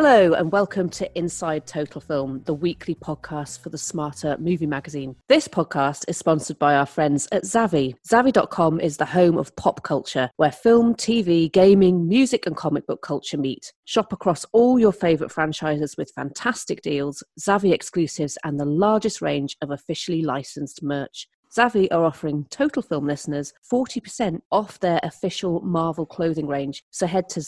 Hello and welcome to Inside Total Film, the weekly podcast for the Smarter Movie Magazine. This podcast is sponsored by our friends at Zavvi. Zavvi.com is the home of pop culture, where film, TV, gaming, music and comic book culture meet. Shop across all your favourite franchises with fantastic deals, Zavvi exclusives and the largest range of officially licensed merch. Zavvi are offering Total Film listeners 40% off their official Marvel clothing range. So head to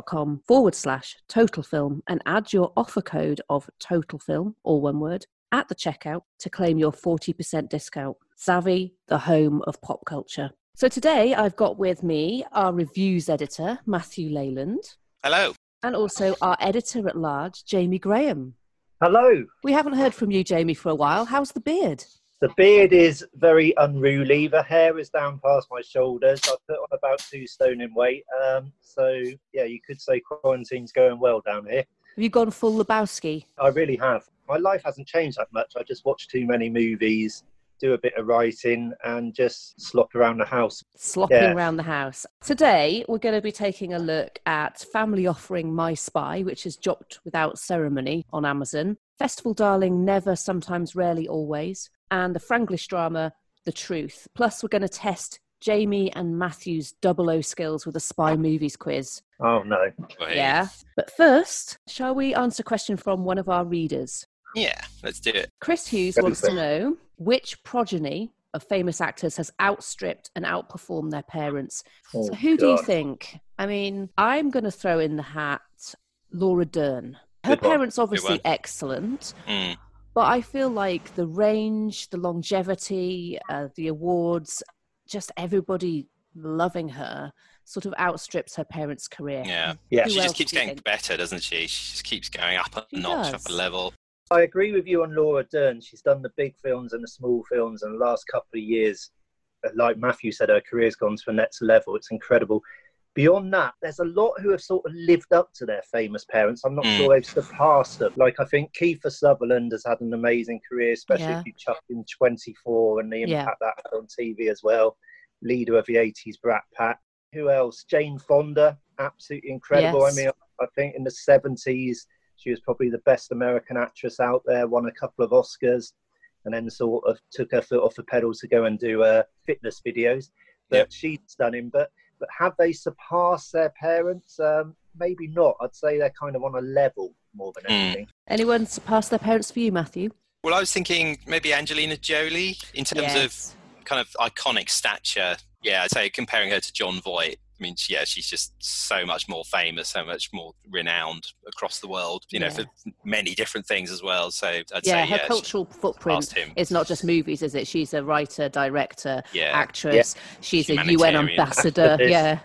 zavvi.com/Total Film and add your offer code of Total Film, all one word, at the checkout to claim your 40% discount. Zavvi, the home of pop culture. So today I've got with me our reviews editor, Matthew Leyland. Hello. And also our editor at large, Jamie Graham. Hello. We haven't heard from you, Jamie, for a while. How's the beard? The beard is very unruly. The hair is down past my shoulders. I've put on about 2 stone in weight. So, yeah, you could say quarantine's going well down here. Have you gone full Lebowski? I really have. My life hasn't changed that much. I just watch too many movies, do a bit of writing and just slop around the house. Slopping around the house. Today, we're going to be taking a look at family offering My Spy, which is dropped without ceremony on Amazon. Festival darling Never, Sometimes, Rarely, Always. And the Franglish drama, The Truth. Plus, we're going to test Jamie and Matthew's 00 skills with a spy movies quiz. Oh, no. Wait. Yeah. But first, shall we answer a question from one of our readers? Yeah, let's do it. Chris Hughes wants to know which progeny of famous actors has outstripped and outperformed their parents. Oh, so who do you think? I mean, I'm going to throw in the hat Laura Dern. Her Good one. parents obviously Good one. excellent. Mm. But I feel like the range, the longevity, the awards, just everybody loving her sort of outstrips her parents' career. Yeah. Yeah. She else just keeps do you getting think? better, doesn't she? She just keeps going up a She notch, does. up a level. I agree with you on Laura Dern. She's done the big films and the small films, and the last couple of years, like Matthew said, her career's gone to the next level. It's incredible. Beyond that, there's a lot who have sort of lived up to their famous parents. I'm not sure they've surpassed them. Like, I think Kiefer Sutherland has had an amazing career, especially if you chuck in 24 and the impact that had on TV as well. Leader of the 80s Brat Pack. Who else? Jane Fonda, absolutely incredible. Yes. I mean, I think in the 70s, she was probably the best American actress out there, won a couple of Oscars, and then sort of took her foot off the pedal to go and do fitness videos. But she's stunning. But have they surpassed their parents? Maybe not. I'd say they're kind of on a level more than anything. Anyone surpass their parents for you, Matthew? Well, I was thinking maybe Angelina Jolie in terms of kind of iconic stature. Yeah, I'd say comparing her to Jon Voight. I mean, she's just so much more famous, so much more renowned across the world, for many different things as well. So I'd say, her cultural footprint is not just movies, is it? She's a writer, director, actress. She's a UN ambassador,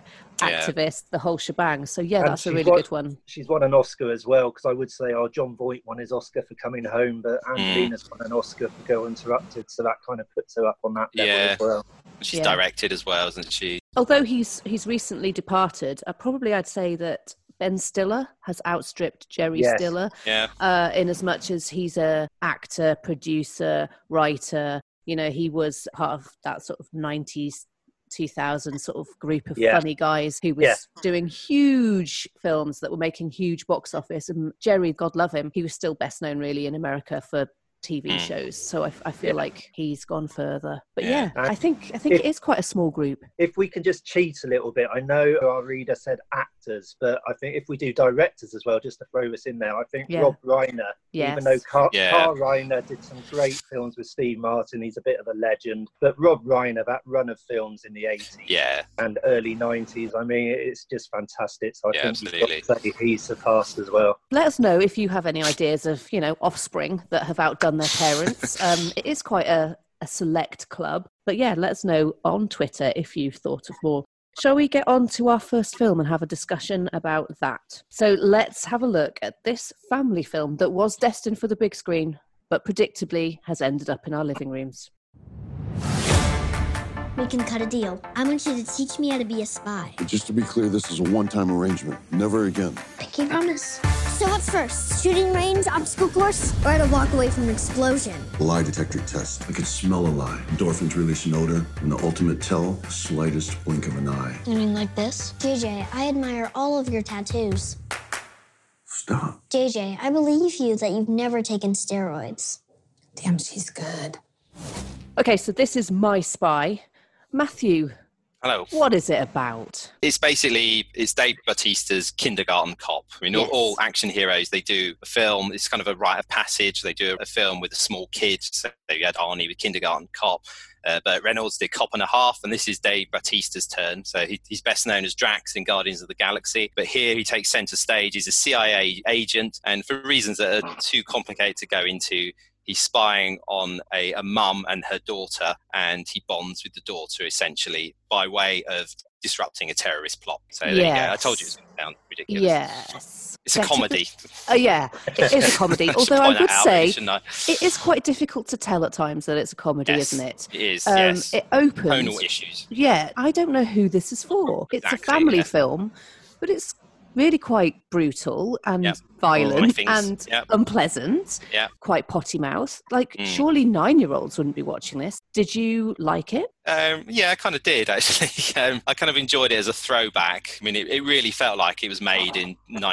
activist, the whole shebang. So, that's a really good one. She's won an Oscar as well, because I would say, Jon Voight won his Oscar for Coming Home, but Angelina's won an Oscar for Girl Interrupted, so that kind of puts her up on that level as well. She's directed as well, isn't she? Although he's recently departed, I'd say that Ben Stiller has outstripped Jerry Stiller. Yeah. In as much as he's a actor, producer, writer. He was part of that sort of 90s, 2000 sort of group of funny guys who was doing huge films that were making huge box office. And Jerry, God love him, he was still best known really in America for TV shows, so I feel like he's gone further. But I think it is quite a small group. If we can just cheat a little bit, I know our reader said actors, but I think if we do directors as well, just to throw this in there, I think Rob Reiner, even though Carl Reiner did some great films with Steve Martin, he's a bit of a legend, but Rob Reiner, that run of films in the 80s and early 90s, I mean, it's just fantastic. So I think you've got to say he's surpassed as well. Let us know if you have any ideas of, offspring that have outdone their parents. It is quite a select club, but let us know on Twitter if you've thought of more. Shall we get on to our first film and have a discussion about that? So let's have a look at this family film that was destined for the big screen, but predictably has ended up in our living rooms. We can cut a deal. I want you to teach me how to be a spy. But just to be clear, this is a one-time arrangement. Never again. Pinky promise. So what's first? Shooting range, obstacle course, or how to walk away from an explosion? A lie detector test. I could smell a lie. Endorphins release an odor, and the ultimate tell, the slightest blink of an eye. You mean like this? JJ, I admire all of your tattoos. Stop. JJ, I believe you that you've never taken steroids. Damn, she's good. Okay, so this is My Spy. Matthew, hello. What is it about? It's Dave Bautista's Kindergarten Cop. I mean, Yes. all action heroes, they do a film. It's kind of a rite of passage. They do a film with a small kid. So you had Arnie with Kindergarten Cop. But Reynolds did Cop and a Half, and this is Dave Bautista's turn. So he's best known as Drax in Guardians of the Galaxy. But here he takes center stage. He's a CIA agent, and for reasons that are too complicated to go into, he's spying on a mum and her daughter, and he bonds with the daughter essentially by way of disrupting a terrorist plot. So there you go. I told you it was going to sound ridiculous. Yes. It's a comedy. Yeah, it is a comedy. Although I would say really, it is quite difficult to tell at times that it's a comedy, isn't it? It is, yes. It opens. Tonal issues. Yeah, I don't know who this is for. It's a family film, but it's really quite brutal and violent and unpleasant, quite potty mouth. Surely 9-year-olds wouldn't be watching this. Did you like it? Yeah, I kind of did, actually. I kind of enjoyed it as a throwback. I mean, it really felt like it was made in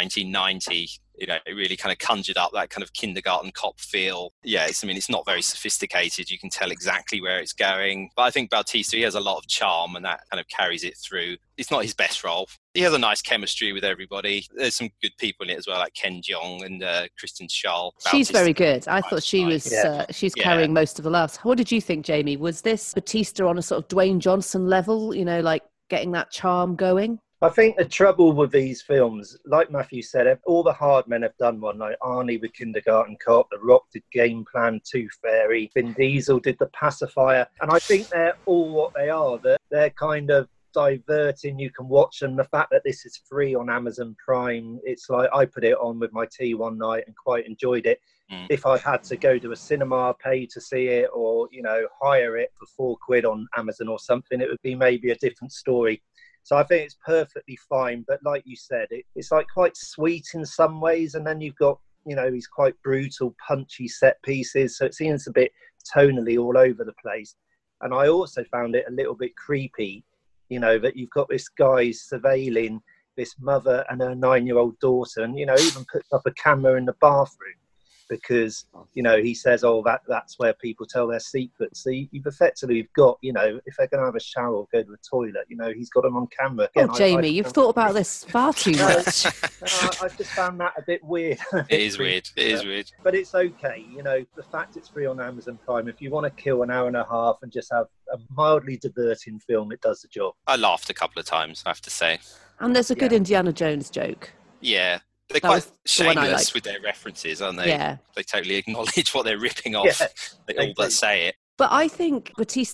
1990. You know, it really kind of conjured up that kind of Kindergarten Cop feel. Yeah, it's not very sophisticated. You can tell exactly where it's going. But I think Bautista, he has a lot of charm, and that kind of carries it through. It's not his best role. He has a nice chemistry with everybody. There's some good people in it as well, like Ken Jeong and Kristen Schaal. She's very good. I thought she was, she's carrying most of the laughs. What did you think, Jamie? Was this Bautista on a sort of Dwayne Johnson level, you know, like getting that charm going? I think the trouble with these films, like Matthew said, all the hard men have done one, like Arnie with Kindergarten Cop, The Rock did Game Plan, Tooth Fairy, Vin Diesel did The Pacifier, and I think they're all what they are. They're kind of diverting. You can watch them. The fact that this is free on Amazon Prime, it's like I put it on with my tea one night and quite enjoyed it. If I'd had to go to a cinema, pay to see it, or, you know, hire it for £4 on Amazon or something, it would be maybe a different story. So I think it's perfectly fine. But like you said, it's like quite sweet in some ways. And then you've got, you know, these quite brutal, punchy set pieces. So it seems a bit tonally all over the place. And I also found it a little bit creepy, you know, that you've got this guy surveilling this mother and her 9-year-old daughter, and, you know, even puts up a camera in the bathroom because, you know, he says, that's where people tell their secrets. So you've effectively got, you know, if they're going to have a shower or go to the toilet, you know, he's got them on camera. Again, Jamie, you've thought about this far too much. I just found that a bit weird. It is weird. It is weird. But it's okay. You know, the fact it's free on Amazon Prime, if you want to kill an hour and a half and just have a mildly diverting film, it does the job. I laughed a couple of times, I have to say. And there's a good Indiana Jones joke. Yeah. They're quite shameless with their references, aren't they? Yeah. They totally acknowledge what they're ripping off. Yeah, they all but say it. But I think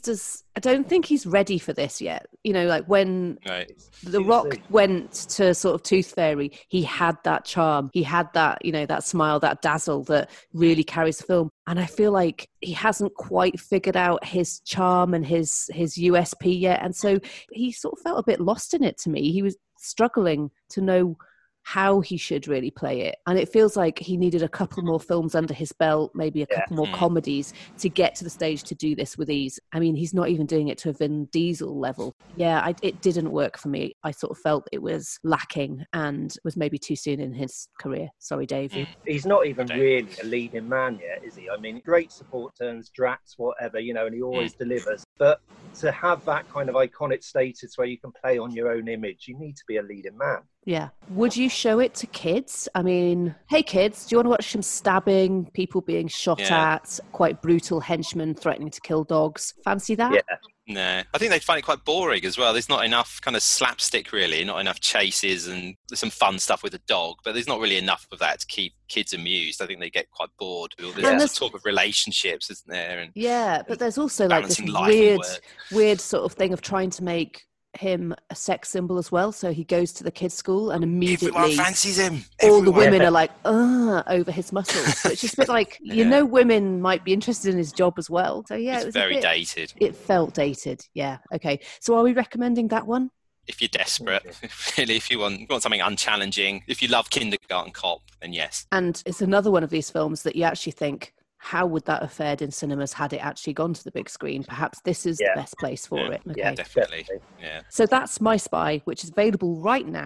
I don't think he's ready for this yet. You know, like when The Rock went to sort of Tooth Fairy, he had that charm. He had that, you know, that smile, that dazzle that really carries the film. And I feel like he hasn't quite figured out his charm and his USP yet. And so he sort of felt a bit lost in it to me. He was struggling to know how he should really play it, and it feels like he needed a couple more films under his belt, maybe a couple more comedies to get to the stage to do this with ease. I mean, he's not even doing it to a Vin Diesel level. It didn't work for me. I sort of felt it was lacking and was maybe too soon in his career. Sorry, Dave. He's not even really a leading man yet, is he? I mean, great support turns, Drax, whatever, you know, and he always delivers. But to have that kind of iconic status where you can play on your own image, you need to be a leading man. Yeah. Would you show it to kids? I mean, hey kids, do you want to watch some stabbing, people being shot at, quite brutal henchmen threatening to kill dogs? Fancy that? Yeah. No, I think they'd find it quite boring as well. There's not enough kind of slapstick, really, not enough chases, and there's some fun stuff with the dog, but there's not really enough of that to keep kids amused. I think they get quite bored with all this talk of relationships, isn't there? And, but there's also like this weird sort of thing of trying to make him a sex symbol as well. So he goes to the kids' school and immediately everyone fancies him. All the women are like, over his muscles. So it's just a bit like, you know, women might be interested in his job as well. So it was very dated. It felt dated. Yeah. Okay. So are we recommending that one? If you're desperate, really, if you want something unchallenging, if you love Kindergarten Cop, then yes. And it's another one of these films that you actually think, how would that have fared in cinemas had it actually gone to the big screen? Perhaps this is the best place for it. Okay. Yeah, definitely. Yeah. So that's My Spy, which is available right now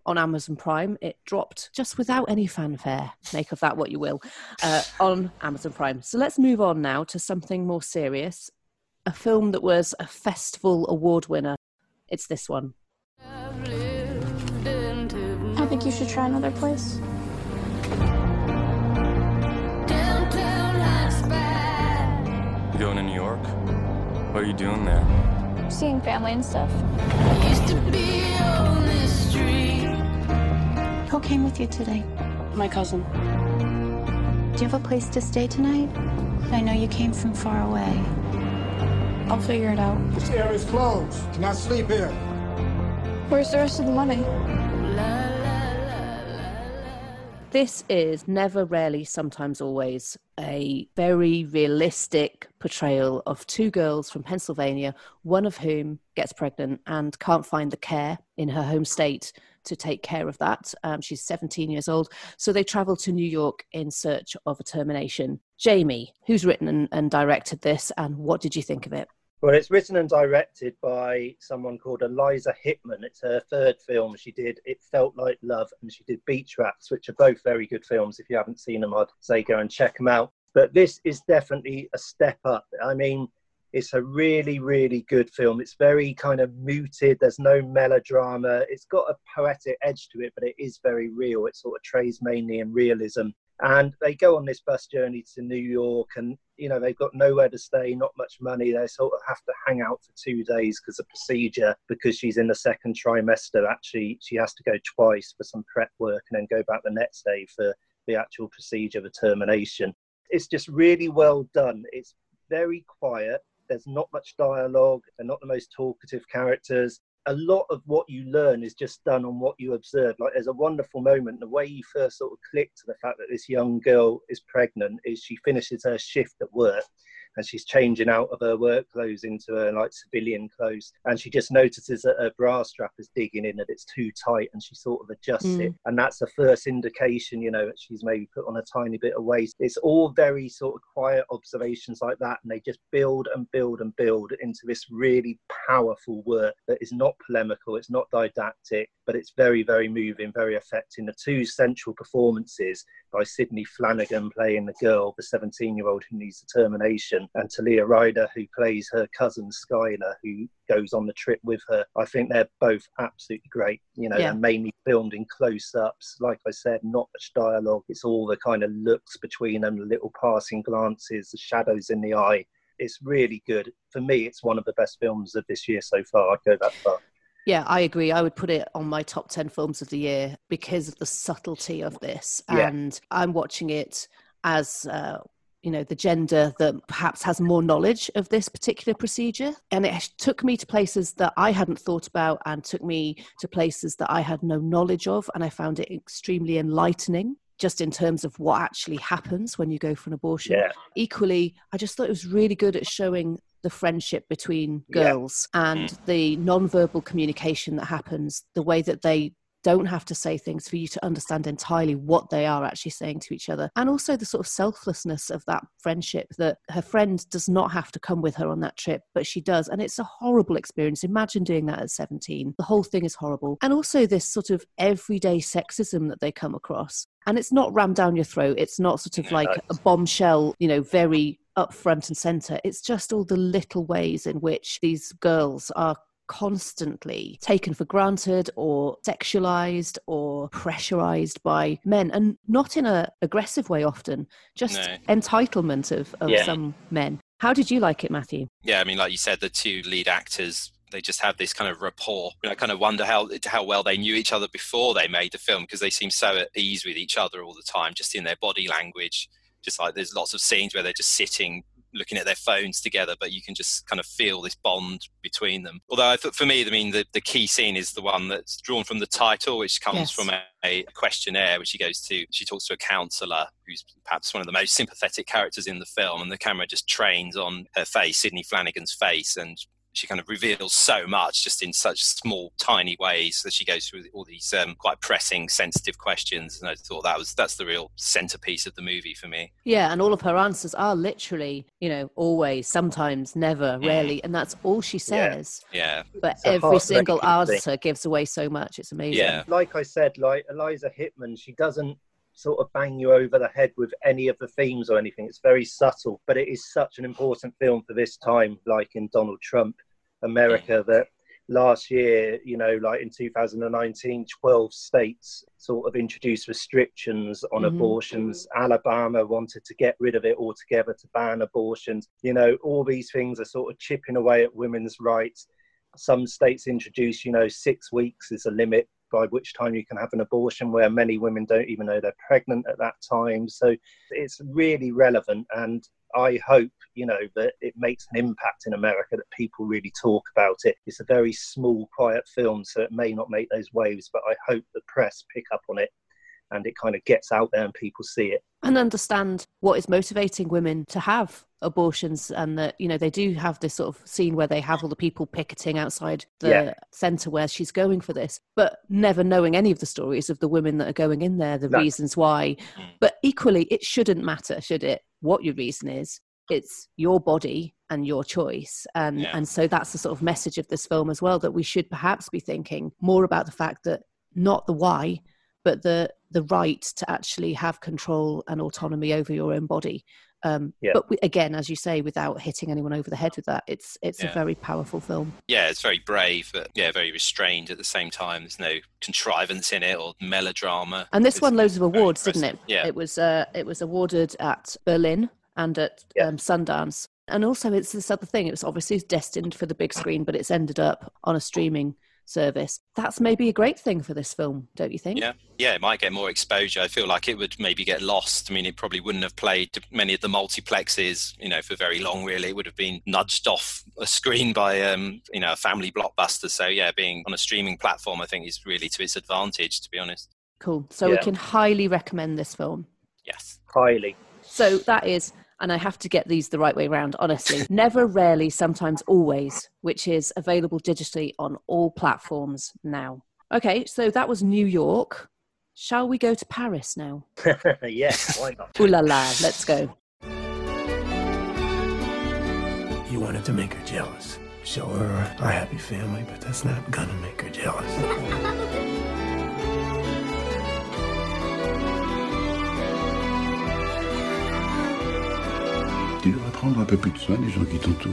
on Amazon Prime. It dropped just without any fanfare. Make of that what you will, on Amazon Prime. So let's move on now to something more serious. A film that was a festival award winner. It's this one. I think you should try another place. You going to New York? What are you doing there? Seeing family and stuff. Who came with you today? My cousin. Do you have a place to stay tonight? I know you came from far away. I'll figure it out. This area's closed. Cannot sleep here. Where's the rest of the money? This is Never, Rarely, Sometimes, Always, a very realistic portrayal of two girls from Pennsylvania, one of whom gets pregnant and can't find the care in her home state to take care of that. She's 17 years old. So they travel to New York in search of a termination. Jamie, who's written and directed this, and what did you think of it? Well, it's written and directed by someone called Eliza Hittman. It's her third film. She did It Felt Like Love and she did Beach Rats, which are both very good films. If you haven't seen them, I'd say go and check them out. But this is definitely a step up. I mean, it's a really, really good film. It's very kind of muted. There's no melodrama. It's got a poetic edge to it, but it is very real. It sort of trades mainly in realism. And they go on this bus journey to New York and, you know, they've got nowhere to stay, not much money. They sort of have to hang out for 2 days because of procedure, because she's in the second trimester. Actually, she has to go twice for some prep work and then go back the next day for the actual procedure of termination. It's just really well done. It's very quiet. There's not much dialogue. They're not the most talkative characters. A lot of what you learn is just done on what you observe. Like, there's a wonderful moment. The way you first sort of click to the fact that this young girl is pregnant is she finishes her shift at work and she's changing out of her work clothes into her like civilian clothes, and she just notices that her bra strap is digging in, that it's too tight, and she sort of adjusts it, and that's the first indication, you know, that she's maybe put on a tiny bit of weight. It's all very sort of quiet observations like that, and they just build and build and build into this really powerful work that is not polemical, it's not didactic, but it's very, very moving, very affecting. The two central performances by Sydney Flanagan playing the girl, the 17-year-old who needs determination, and Talia Ryder, who plays her cousin Skylar, who goes on the trip with her. I think they're both absolutely great. You know, they're mainly filmed in close-ups. Like I said, not much dialogue. It's all the kind of looks between them, the little passing glances, the shadows in the eye. It's really good. For me, it's one of the best films of this year so far. I'd go that far. Yeah, I agree. I would put it on my top 10 films of the year because of the subtlety of this. Yeah. And I'm watching it as, you know, the gender that perhaps has more knowledge of this particular procedure. And it took me to places that I hadn't thought about and took me to places that I had no knowledge of. And I found it extremely enlightening, just in terms of what actually happens when you go for an abortion. Yeah. Equally, I just thought it was really good at showing the friendship between girls and the non-verbal communication that happens, the way that they don't have to say things for you to understand entirely what they are actually saying to each other. And also the sort of selflessness of that friendship, that her friend does not have to come with her on that trip, but she does. And it's a horrible experience. Imagine doing that at 17. The whole thing is horrible. And also this sort of everyday sexism that they come across. And it's not rammed down your throat. It's not sort of like a bombshell, you know, very up front and center. It's just all the little ways in which these girls are constantly taken for granted or sexualized or pressurized by men, and not in a aggressive way often, just entitlement of some men. How did you like it, Matthew? Yeah, I mean, like you said, the two lead actors, they just have this kind of rapport. I kind of wonder how well they knew each other before they made the film, because they seem so at ease with each other all the time, just in their body language. Just like there's lots of scenes where they're just sitting looking at their phones together, but you can just kind of feel this bond between them. Although I thought, for me, I mean, the key scene is the one that's drawn from the title, which comes from a questionnaire, which she talks to a counsellor who's perhaps one of the most sympathetic characters in the film, and the camera just trains on her face, Sydney Flanagan's face, and she kind of reveals so much just in such small, tiny ways that she goes through all these quite pressing, sensitive questions. And I thought that's the real centerpiece of the movie for me. Yeah, and all of her answers are literally, always, sometimes, never, rarely, and that's all she says. Yeah. But every single answer gives away so much. It's amazing. Yeah. Like I said, like Eliza Hittman, she doesn't sort of bang you over the head with any of the themes or anything. It's very subtle, but it is such an important film for this time, like in Donald Trump America, that last year, like in 2019, 12 states sort of introduced restrictions on abortions. Alabama wanted to get rid of it altogether, to ban abortions. All these things are sort of chipping away at women's rights. Some states introduce, 6 weeks is a limit by which time you can have an abortion, where many women don't even know they're pregnant at that time. So it's really relevant, and I hope, that it makes an impact in America, that people really talk about it. It's a very small, quiet film, so it may not make those waves, but I hope the press pick up on it and it kind of gets out there and people see it. And understand what is motivating women to have abortions, and that, they do have this sort of scene where they have all the people picketing outside the centre where she's going for this, but never knowing any of the stories of the women that are going in there, the reasons why. But equally, it shouldn't matter, should it, what your reason is? It's your body and your choice. And so that's the sort of message of this film as well, that we should perhaps be thinking more about the fact that not the why, but the right to actually have control and autonomy over your own body. But again, as you say, without hitting anyone over the head with that, it's a very powerful film. Yeah, it's very brave, but very restrained at the same time. There's no contrivance in it or melodrama. And this won loads of awards, didn't it? Yeah. It was awarded at Berlin and at Sundance. And also it's this other thing. It was obviously destined for the big screen, but it's ended up on a streaming service. That's maybe a great thing for this film, don't you think? Yeah, it might get more exposure. I feel like it would maybe get lost. I mean, it probably wouldn't have played to many of the multiplexes, for very long, really. It would have been nudged off a screen by, a family blockbuster. So, being on a streaming platform, I think, is really to its advantage, to be honest. Cool. So we can highly recommend this film. Yes. Highly. So that is... And I have to get these the right way around, honestly. Never, Rarely, Sometimes, Always, which is available digitally on all platforms now. Okay, so that was New York. Shall we go to Paris now? Yes, why not? Ooh la la, let's go. You wanted to make her jealous. Show her our happy family, but that's not gonna make her jealous. Tu devrais prendre un peu plus de soin des gens qui t'entourent.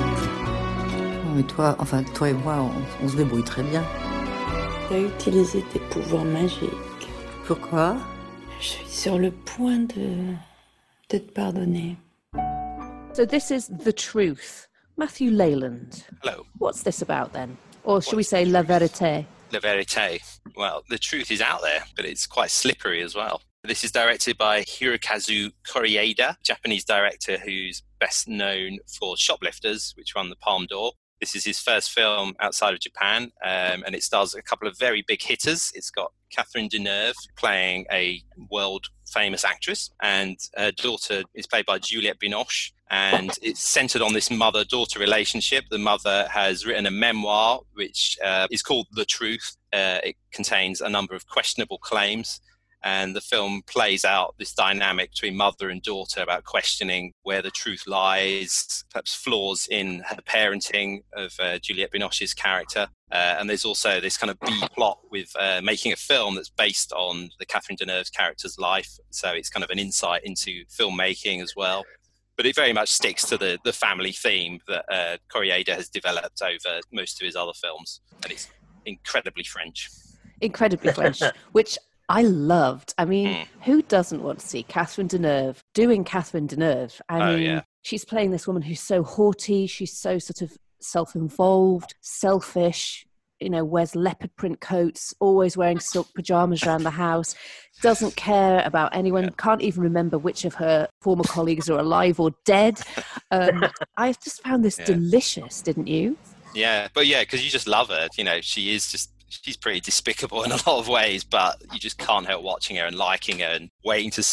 Mais toi et moi, on se débrouille très bien. Tu as utilisé tes pouvoirs magiques. Pourquoi? Je suis sur le point de te pardonner. So this is The Truth. Matthew Leyland. Hello. What's this about then? Or should we say La Vérité? La Vérité. Well, the truth is out there, but it's quite slippery as well. This is directed by Hirokazu Koreeda, Japanese director who's best known for Shoplifters, which won the Palme d'Or. This is his first film outside of Japan, and it stars a couple of very big hitters. It's got Catherine Deneuve playing a world-famous actress, and her daughter is played by Juliette Binoche, and it's centered on this mother-daughter relationship. The mother has written a memoir, which is called The Truth. It contains a number of questionable claims, and the film plays out this dynamic between mother and daughter about questioning where the truth lies, perhaps flaws in her parenting of Juliette Binoche's character. And there's also this kind of B-plot with making a film that's based on the Catherine Deneuve's character's life. So it's kind of an insight into filmmaking as well. But it very much sticks to the family theme that Koreeda has developed over most of his other films. And it's incredibly French. Incredibly French, which I loved. I mean, who doesn't want to see Catherine Deneuve doing Catherine Deneuve? I mean, she's playing this woman who's so haughty. She's so sort of self-involved, selfish, wears leopard print coats, always wearing silk pajamas around the house, doesn't care about anyone, can't even remember which of her former colleagues are alive or dead. I just found this delicious, didn't you? Yeah, but because you just love her. She's pretty despicable in a lot of ways, but you just can't help watching her and liking her and waiting to see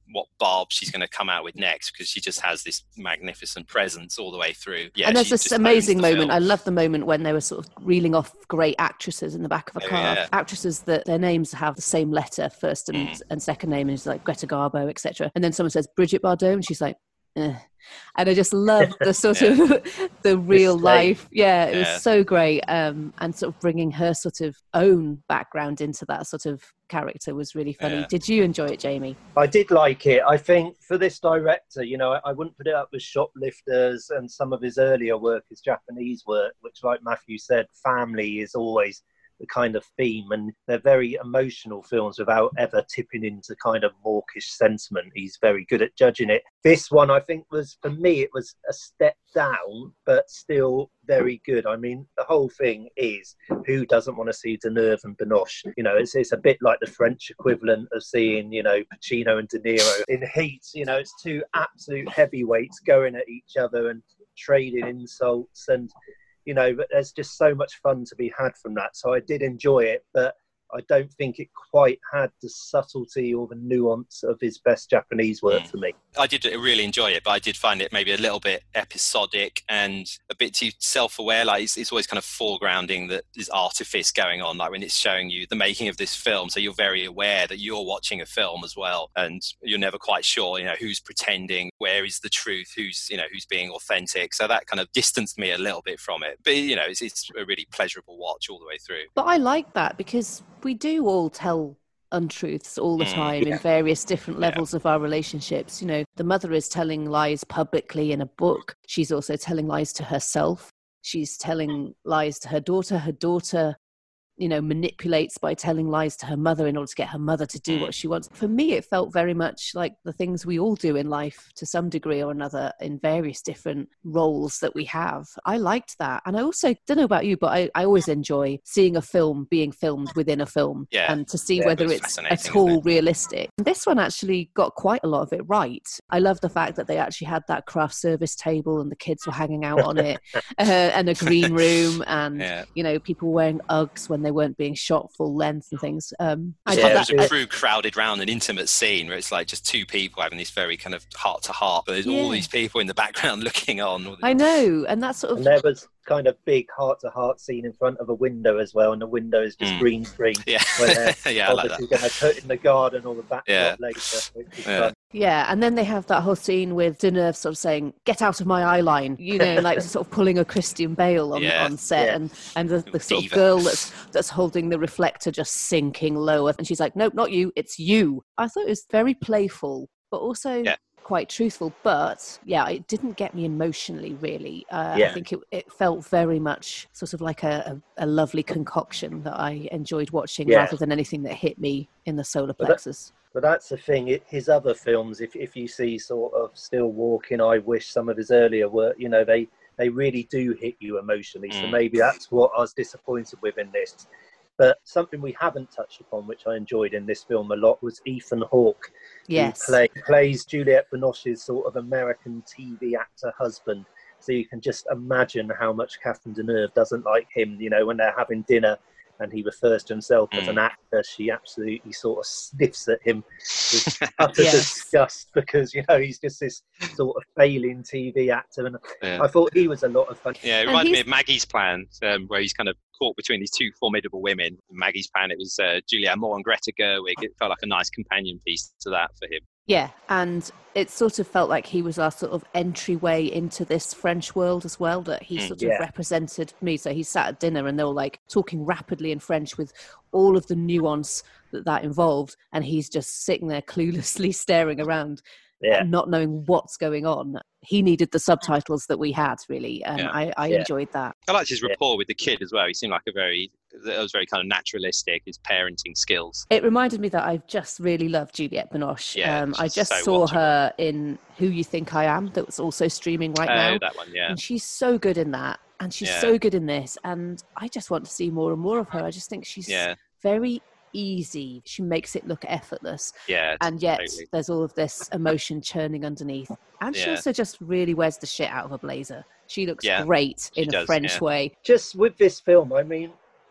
what barb she's going to come out with next, because she just has this magnificent presence all the way through. Yeah, and there's this amazing moment. I love the moment when they were sort of reeling off great actresses in the back of a car. Yeah. Actresses that their names have the same letter, first and second name, and it's like Greta Garbo, etc. And then someone says Brigitte Bardot, and she's like, eh. And I just love the sort of the real life. Yeah, it was so great. And sort of bringing her sort of own background into that sort of character was really funny. Yeah. Did you enjoy it, Jamie? I did like it. I think for this director, you know, I wouldn't put it up with Shoplifters and some of his earlier work, his Japanese work, which, like Matthew said, family is always the kind of theme, and they're very emotional films without ever tipping into kind of mawkish sentiment. He's very good at judging it. This one, I think, was, for me, it was a step down, but still very good. I mean, the whole thing is, who doesn't want to see Deneuve and Binoche? You know, it's a bit like the French equivalent of seeing, you know, Pacino and De Niro in Heat. You know, it's two absolute heavyweights going at each other and trading insults, and you know, but there's just so much fun to be had from that. So I did enjoy it, but I don't think it quite had the subtlety or the nuance of his best Japanese work for me. I did really enjoy it, but I did find it maybe a little bit episodic and a bit too self-aware. Like it's always kind of foregrounding that there's artifice going on, like when it's showing you the making of this film. So you're very aware that you're watching a film as well, and you're never quite sure, you know, who's pretending, where is the truth, who's being authentic. So that kind of distanced me a little bit from it. But, you know, it's a really pleasurable watch all the way through. But I like that, because we do all tell untruths all the time in various different levels of our relationships. You know, the mother is telling lies publicly in a book. She's also telling lies to herself. She's telling lies to her daughter. Her daughter, you know, manipulates by telling lies to her mother in order to get her mother to do what she wants. For me, it felt very much like the things we all do in life to some degree or another in various different roles that we have. I liked that. And I also, don't know about you, but I always enjoy seeing a film being filmed within a film and to see whether it's at all realistic. And this one actually got quite a lot of it right. I love the fact that they actually had that craft service table and the kids were hanging out on it and a green room and, you know, people wearing Uggs when they weren't being shot full length and things. There's a crew crowded around an intimate scene where it's like just two people having this very kind of heart to heart, but there's all these people in the background looking on. I know, and that's sort of. And there was kind of big heart-to-heart scene in front of a window as well, and the window is just green screen. Where they're obviously going to put in the garden or the backdrop later. Yeah, and then they have that whole scene with Deneuve sort of saying, "Get out of my eye line," you know, like sort of pulling a Christian Bale on set, and the sort of girl that's holding the reflector just sinking lower, and she's like, "Nope, not you, it's you." I thought it was very playful, but also quite truthful, but it didn't get me emotionally really. I think it felt very much sort of like a lovely concoction that I enjoyed watching rather than anything that hit me in the solar plexus. But that's the thing, his other films, if you see sort of Still Walking, I Wish, some of his earlier work, you know, they really do hit you emotionally. So maybe that's what I was disappointed with in this. But something we haven't touched upon, which I enjoyed in this film a lot, was Ethan Hawke, who plays Juliette Binoche's sort of American TV actor husband. So you can just imagine how much Catherine Deneuve doesn't like him, you know, when they're having dinner and he refers to himself as an actor, she absolutely sort of sniffs at him with utter disgust because, you know, he's just this sort of failing TV actor. And I thought he was a lot of fun. Yeah, it reminded me of Maggie's Plan, where he's kind of caught between these two formidable women. In Maggie's Plan, it was Julianne Moore and Greta Gerwig. It felt like a nice companion piece to that for him. Yeah, and it sort of felt like he was our sort of entryway into this French world as well, that he sort of represented me. So he sat at dinner and they were like talking rapidly in French with all of the nuance that involved, and he's just sitting there cluelessly staring around and not knowing what's going on. He needed the subtitles that we had, really, and I enjoyed that. I liked his rapport with the kid as well. He seemed like it was very kind of naturalistic, his parenting skills. It reminded me that I just really love Juliette Binoche. I just saw her in Who You Think I Am, that was also streaming right now. That one, and she's so good in that, and she's so good in this, and I just want to see more and more of her. I just think she's very easy. She makes it look effortless, and yet there's all of this emotion churning underneath, and she also just really wears the shit out of a blazer. She looks great in a French way. Just with this film, I mean,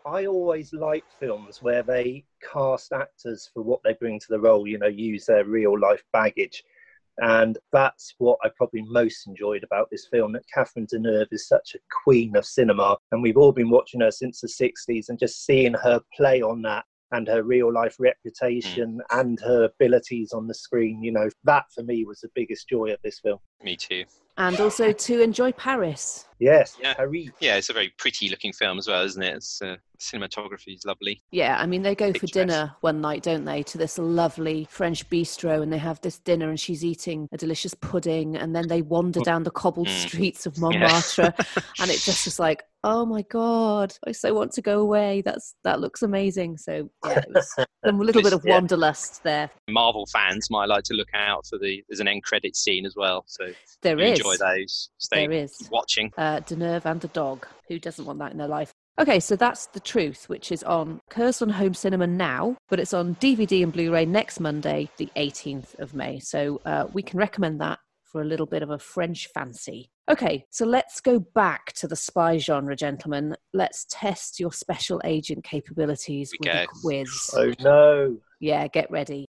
I always like films where they cast actors for what they bring to the role, you know, use their real life baggage. And that's what I probably most enjoyed about this film, that Catherine Deneuve is such a queen of cinema. And we've all been watching her since the 60s, and just seeing her play on that and her real life reputation and her abilities on the screen, you know, that for me was the biggest joy of this film. Me too. And also to enjoy Paris. Yes, yeah. Paris. Yeah, it's a very pretty looking film as well, isn't it? It's cinematography is lovely. Yeah, I mean, they go for dinner one night, don't they, to this lovely French bistro, and they have this dinner and she's eating a delicious pudding, and then they wander down the cobbled streets of Montmartre, and it just is like, oh my God, I so want to go away. That looks amazing. So yeah, it was a little bit of wanderlust there. Marvel fans might like to look out for there's an end credit scene as well. So there is. Enjoy those. Stay watching. Deneuve and a dog. Who doesn't want that in their life? Okay, so that's The Truth, which is on Curzon Home Cinema now, but it's on DVD and Blu-ray next Monday, the 18th of May. So we can recommend that for a little bit of a French fancy. Okay, so let's go back to the spy genre, gentlemen. Let's test your special agent capabilities with a quiz. Oh no. Yeah, get ready.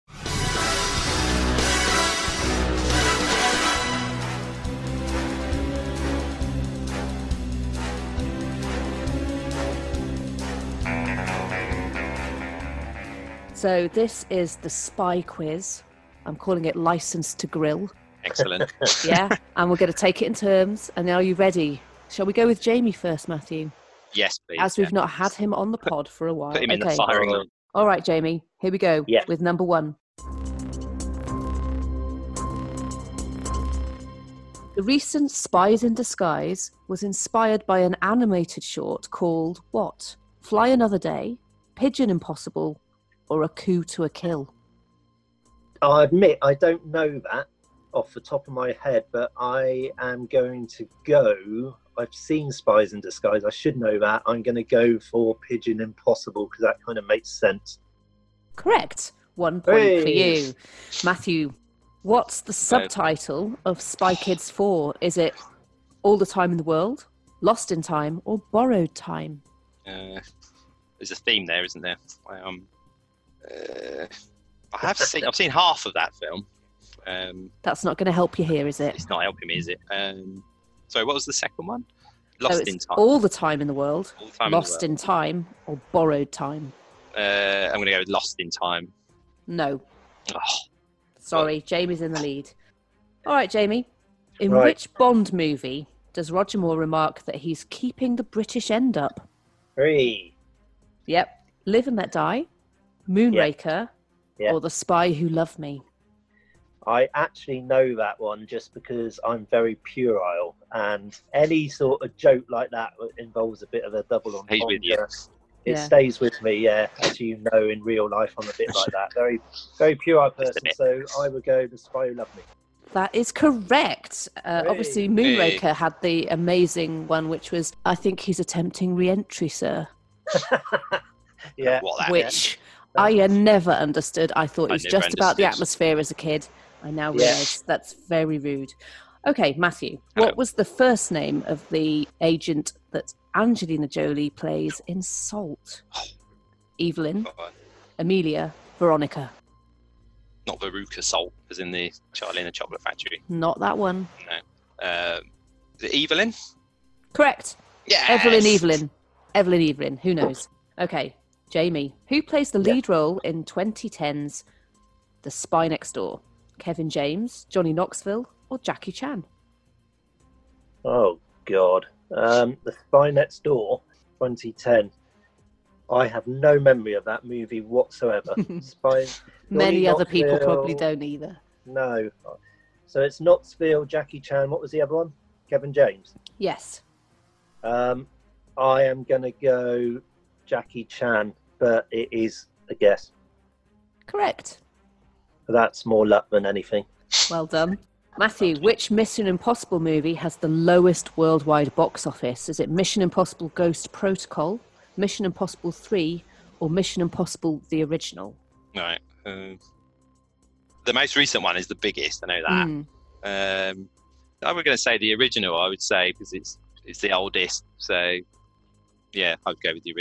So this is the spy quiz. I'm calling it License to Grill. Excellent. Yeah, and we're going to take it in turns. And are you ready? Shall we go with Jamie first, Matthew? Yes, please. As we've not had him on the pod for a while. Put him in the firing line. All right, Jamie, here we go with number 1. The recent Spies in Disguise was inspired by an animated short called what? Fly Another Day, Pigeon Impossible, or A Coup to a Kill? I admit I don't know that off the top of my head, but I am going to go. I've seen Spies in Disguise. I should know that. I'm going to go for Pigeon Impossible because that kind of makes sense. Correct. 1 point for you. Matthew, what's the subtitle of Spy Kids 4? Is it All the Time in the World, Lost in Time, or Borrowed Time? There's a theme there, isn't there? I've seen half of that film. That's not going to help you here, is it? It's not helping me, is it? Sorry, what was the second one? Lost in Time. All the Time in the World, Lost in Time, or Borrowed Time? I'm going to go with Lost in Time. No. Sorry, Jamie's in the lead. All right, Jamie. In which Bond movie does Roger Moore remark that he's keeping the British end up? 3. Yep. Live and Let Die, Moonraker, or The Spy Who Loved Me? I actually know that one just because I'm very puerile, and any sort of joke like that involves a bit of a double entendre. It stays with me, as you know, in real life, I'm a bit like that. Very, very puerile person, so I would go The Spy Who Loved Me. That is correct. Obviously, Moonraker had the amazing one, which was, I think he's attempting re-entry, sir. Which I never understood. I thought it was just about the atmosphere as a kid. I now realise that's very rude. Okay, Matthew, what was the first name of the agent that Angelina Jolie plays in Salt? Evelyn, Amelia, Veronica. Not Veruca Salt, as in the Charlie and the Chocolate Factory. Not that one. No. Evelyn? Correct. Yes. Evelyn. Who knows? Okay, Jamie, who plays the lead role in 2010's The Spy Next Door? Kevin James, Johnny Knoxville, or Jackie Chan? Oh, God. The Spy Next Door, 2010. I have no memory of that movie whatsoever. Many other people probably don't either. No. So it's Knoxville, Jackie Chan. What was the other one? Kevin James? Yes. I am going to go Jackie Chan, but it is a guess. Correct. That's more luck than anything. Well done. Matthew, which Mission Impossible movie has the lowest worldwide box office? Is it Mission Impossible Ghost Protocol, Mission Impossible 3, or Mission Impossible the original? Right. The most recent one is the biggest, I know that. I was going to say the original, I would say, because it's the oldest. So, yeah, I would go with the original.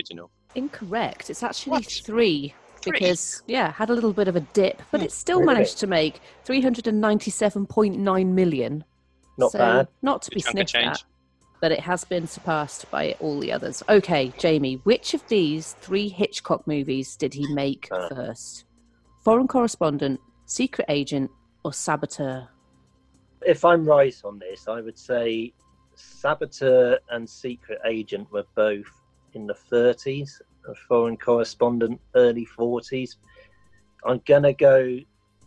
Incorrect. It's actually 3. Because, had a little bit of a dip, but it still managed to make 397.9 million. Not bad. Not to be sniffed at, but it has been surpassed by all the others. Okay, Jamie, which of these 3 Hitchcock movies did he make first? Foreign Correspondent, Secret Agent, or Saboteur? If I'm right on this, I would say Saboteur and Secret Agent were both in the 30s. A Foreign Correspondent, early 40s. I'm gonna go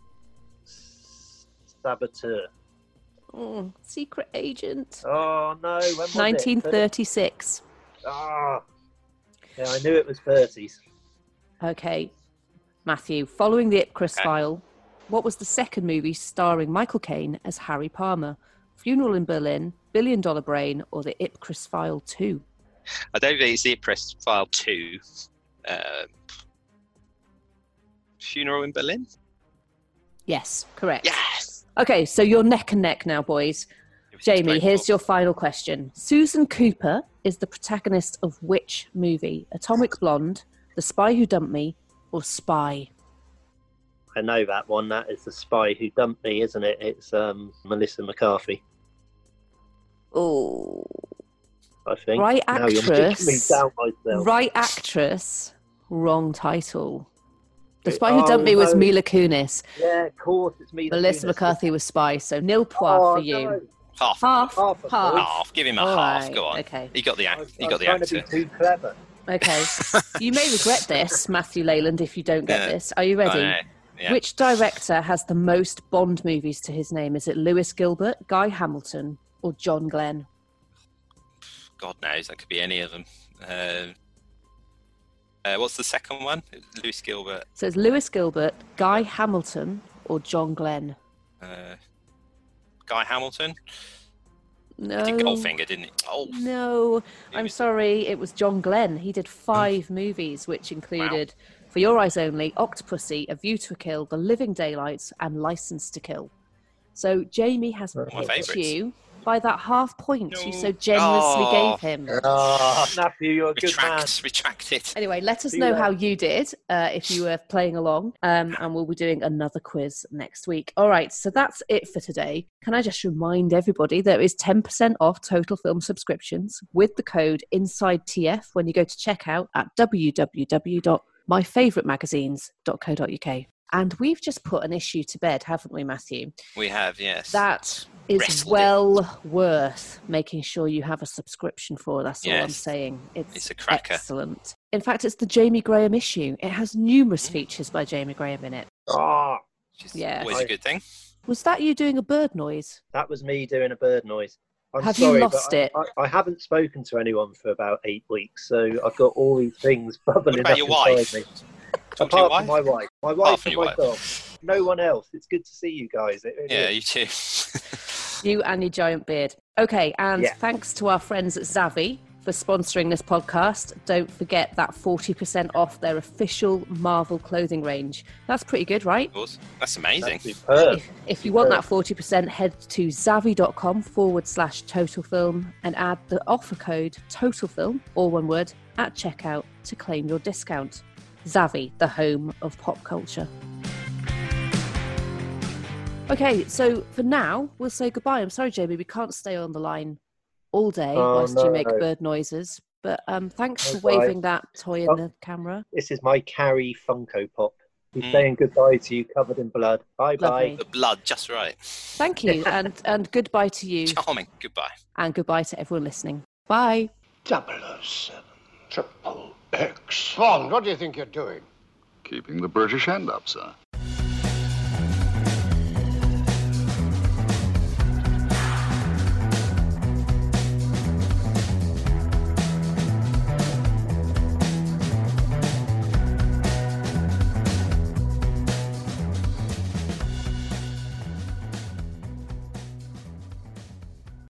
Saboteur. Secret Agent. Oh no, when was 1936. Ah, yeah, I knew it was 30s. Okay, Matthew. Following the Ipcress file, what was the second movie starring Michael Caine as Harry Palmer? Funeral in Berlin, $1 Billion Brain, or the Ipcress File 2? I don't think it's the Ipcress File 2. Funeral in Berlin? Yes, correct. Yes! Okay, so you're neck and neck now, boys. Jamie, here's your final question. Susan Cooper is the protagonist of which movie? Atomic Blonde, The Spy Who Dumped Me, or Spy? I know that one. That is The Spy Who Dumped Me, isn't it? It's Melissa McCarthy. Oh... I think. Right actress. Me down myself. Right actress. Wrong title. The Spy Who Dumped Me was Mila Kunis. Yeah, of course, it's Mila Melissa Kunis. McCarthy was Spy, so nil point for you. No. Half. Give him a half. Right. Go on. Okay. He got the actor. Trying to be too clever. Okay. You may regret this, Matthew Leyland, if you don't get this. Are you ready? Yeah. Which director has the most Bond movies to his name? Is it Lewis Gilbert, Guy Hamilton, or John Glenn? God knows, that could be any of them. What's the second one? Lewis Gilbert. So it's Lewis Gilbert, Guy Hamilton, or John Glenn? Guy Hamilton? No. He did Goldfinger, didn't he? Oh. No, I'm sorry, it was John Glenn. He did 5 movies, which included For Your Eyes Only, Octopussy, A View to a Kill, The Living Daylights, and License to Kill. So Jamie has picked you by that half point you so generously gave him. Matthew, you're a good man. Retract it. Anyway, let us know how you did if you were playing along, and we'll be doing another quiz next week. All right, so that's it for today. Can I just remind everybody there is 10% off Total Film subscriptions with the code INSIDETF when you go to checkout at www.myfavouritemagazines.co.uk. And we've just put an issue to bed, haven't we, Matthew? We have, yes. That is well worth making sure you have a subscription for. That's all I'm saying. It's a cracker. Excellent. In fact, it's the Jamie Graham issue. It has numerous features by Jamie Graham in it. Always a good thing. Was that you doing a bird noise? That was me doing a bird noise. Have you lost it? I haven't spoken to anyone for about 8 weeks, so I've got all these things bubbling up inside me. Apart from my wife. My wife and my dog. No one else. It's good to see you guys. You too. You and your giant beard. Okay, and thanks to our friends at Zavvi for sponsoring this podcast. Don't forget that 40% off their official Marvel clothing range. That's pretty good, right? Of course. That's amazing. That's if you want that 40%, head to zavvi.com/totalfilm and add the offer code TOTALFILM, all one word, at checkout to claim your discount. Zavvi, the home of pop culture. Okay, so for now, we'll say goodbye. I'm sorry, Jamie, we can't stay on the line all day whilst you make bird noises. But thanks for waving that toy in the camera. This is my Carrie Funko Pop. He's saying goodbye to you covered in blood. Bye-bye. The blood, just right. Thank you, and goodbye to you. Charming. Goodbye. And goodbye to everyone listening. Bye. 007 Triple X. Bond, what do you think you're doing? Keeping the British hand up, sir.